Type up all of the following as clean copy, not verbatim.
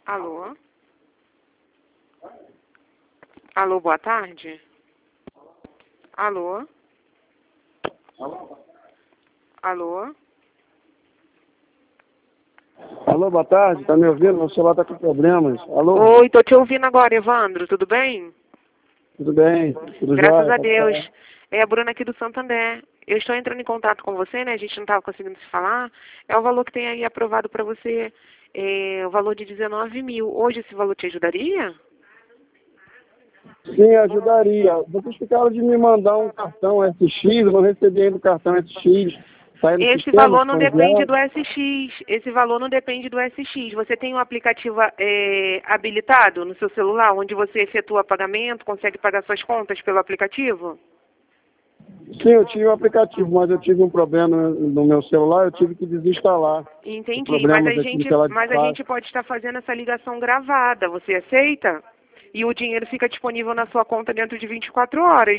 Alô? Alô, boa tarde? Alô? Alô? Alô, boa tarde, tá me ouvindo? Meu celular tá com problemas. Alô? Oi, tô te ouvindo agora, Evandro, tudo bem? Tudo bem? Tudo Graças jóia? a Pode falar? Deus. É a Bruna aqui do Santander. Eu estou entrando em contato com você, né? A gente não estava conseguindo se falar. É o valor que tem aí aprovado para você, o valor de 19 mil. Hoje esse valor te ajudaria? Sim, ajudaria. Vocês ficaram de me mandar um cartão SX, eu não recebi ainda o cartão SX. Tá aí no Esse sistema, valor que não foi depende enviado? do SX. Esse valor não depende do SX. Você tem um aplicativo habilitado no seu celular, onde você efetua pagamento, consegue pagar suas contas pelo aplicativo? Sim, eu tinha o aplicativo, mas eu tive um problema no meu celular, eu tive que desinstalar. O Entendi, problema daquele celular de mas a plástico. gente pode estar fazendo essa ligação gravada. Você aceita? E o dinheiro fica disponível na sua conta dentro de 24 horas.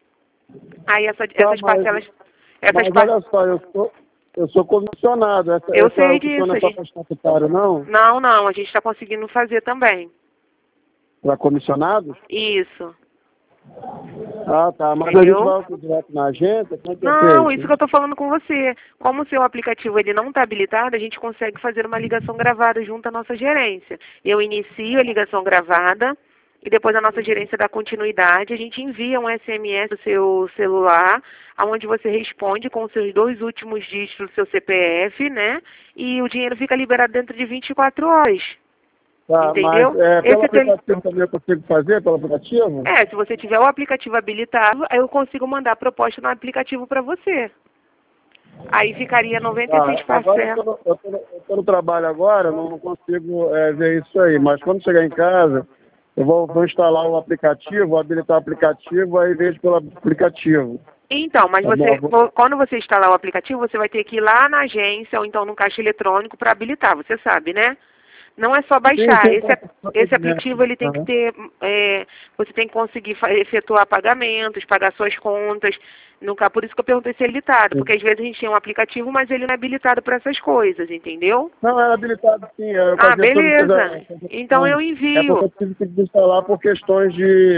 Aí Tá, essas parcelas, essas mas par... olha só, eu sou comissionado. Eu Essa sei opção não disso, é para estatutário, não? Não, a gente está conseguindo fazer também. Para comissionados? Isso. Ah, tá. Mas a gente Entendeu? vai direto na agência? Como é que é Não, isso que feito? eu estou falando com você. Como o seu aplicativo ele não está habilitado, a gente consegue fazer uma ligação gravada junto à nossa gerência. Eu inicio a ligação gravada e depois a nossa gerência dá continuidade. A gente envia um SMS do seu celular, onde você responde com os seus 2 últimos dígitos do seu CPF, né? E o dinheiro fica liberado dentro de 24 horas. Tá, mas Entendeu? pelo aplicativo também eu consigo fazer, pelo aplicativo? Se você tiver o aplicativo habilitado, aí eu consigo mandar a proposta no aplicativo para você. Aí ficaria 96 Tá, agora parcelas. eu tô no trabalho agora, não consigo ver isso aí, mas quando chegar em casa, eu vou instalar o aplicativo, vou habilitar o aplicativo, aí vejo pelo aplicativo. Então, mas Tá bom? quando você instalar o aplicativo, você vai ter que ir lá na agência ou então no caixa eletrônico para habilitar, você sabe, né? Não é só Sim, baixar. sim, Esse procedimento. aplicativo ele tem que Aham. ter, você tem que conseguir efetuar pagamentos, pagar suas contas. Nunca, por isso que eu perguntei se é habilitado, porque Sim. às vezes a gente tem um aplicativo, mas ele não é habilitado para essas coisas, entendeu? Não, era habilitado sim, eu Ah, fazia todas beleza. Então eu é porque envio. eu tive que desinstalar por questões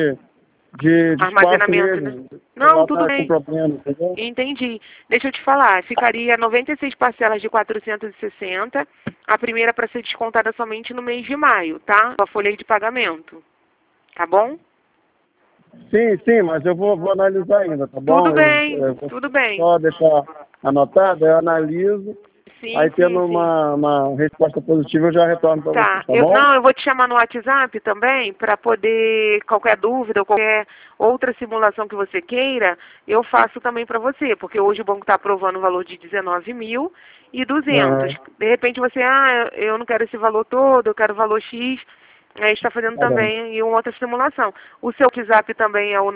de espaço Armazenamento, né? mesmo. O Não, celular tudo tá com bem. problema, entendeu? Entendi. Deixa eu te falar, ficaria 96 parcelas de 460, a primeira para ser descontada somente no mês de maio, tá? A folha de pagamento, tá bom? Sim, sim, mas eu vou analisar ainda, tá Tudo bom? bem, Eu vou tudo bem. só deixar anotado, eu analiso, aí Sim, tendo sim, sim. uma resposta positiva eu já retorno para Tá. vocês, tá bom? Eu vou te chamar no WhatsApp também para poder, qualquer dúvida ou qualquer outra simulação que você queira, eu faço também para você, porque hoje o banco está aprovando o valor de 19.200. Aham, De repente você, eu não quero esse valor todo, eu quero o valor X, aí está fazendo tá bom. também e uma outra simulação. O seu WhatsApp também é o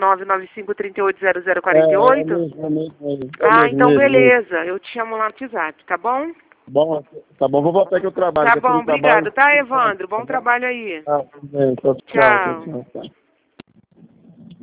995-380048? É o Ah, mesmo, então mesmo, mesmo. beleza, eu te chamo lá no WhatsApp, tá bom? Bom, tá bom, vou voltar aqui ao trabalho, Tá que aqui bom, no trabalho, obrigado, tá, tá Evandro? Bom bom? trabalho aí. Tá, tudo bem, tchau, tchau, Tchau. tchau, tchau.